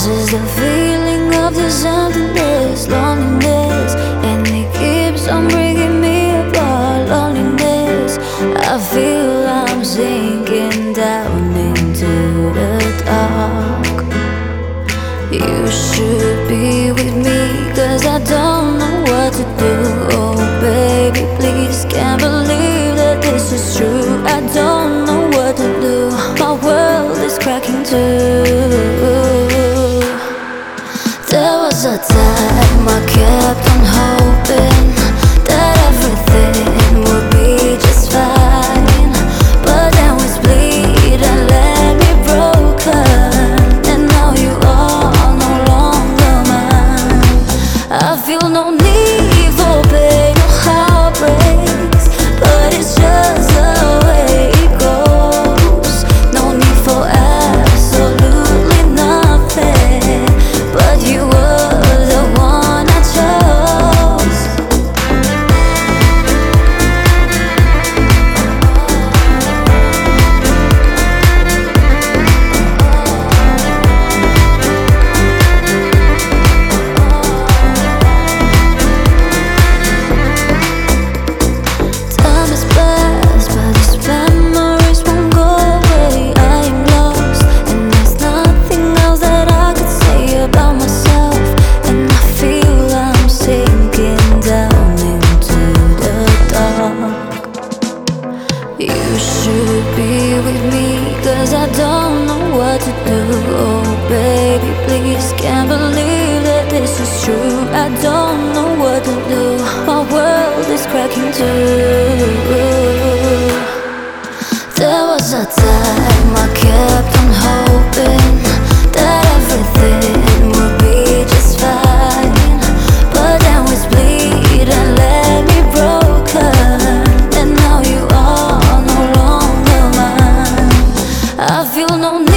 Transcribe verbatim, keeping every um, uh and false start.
is the feeling of this emptiness, loneliness, and it keeps on bringing me apart. Loneliness, I feel I'm sinking down into the dark. You should be with me, cause I don't know what to do. Oh baby, please, can't believe that this is true. I don't know what to do, my world is cracking too. There was a time I kept on hoping that everything would be just fine, but then we split and left me broken, and now you are no longer mine. I feel no need for pain or heartbreaks, but it's just the way it goes. No need for absolutely nothing, but you were the one I chose. Time has passed, but these memories won't go away. I am lost, and there's nothing else that I could say about myself. And I feel I'm sinking down into the dark. You should be with me, cause I don't know what to do. Oh baby, please, can't believe that this is true. I don't know what to do, my world is cracking too. There was a time I kept on hoping that everything would be just fine, but then we split and left me broken, and now you are no longer mine. I feel no